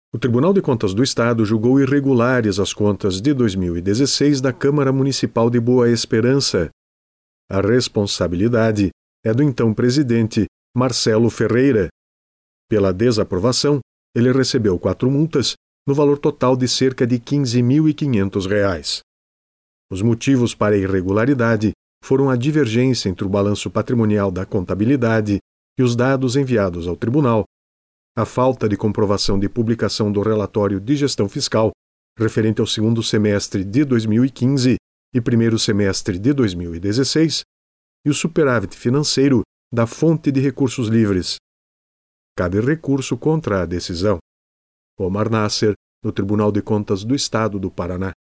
O Tribunal de Contas do Estado julgou irregulares as contas de 2016 da Câmara Municipal de Boa Esperança. A responsabilidade é do então presidente Marcelo Ferreira. Pela desaprovação, ele recebeu 4 multas, no valor total de cerca de R$ 15.500. Os motivos para a irregularidade foram a divergência entre o balanço patrimonial da contabilidade e os dados enviados ao tribunal, a falta de comprovação de publicação do relatório de gestão fiscal referente ao segundo semestre de 2015 e primeiro semestre de 2016 e o superávit financeiro da fonte de recursos livres. Cabe recurso contra a decisão. Omar Nasser, no Tribunal de Contas do Estado do Paraná.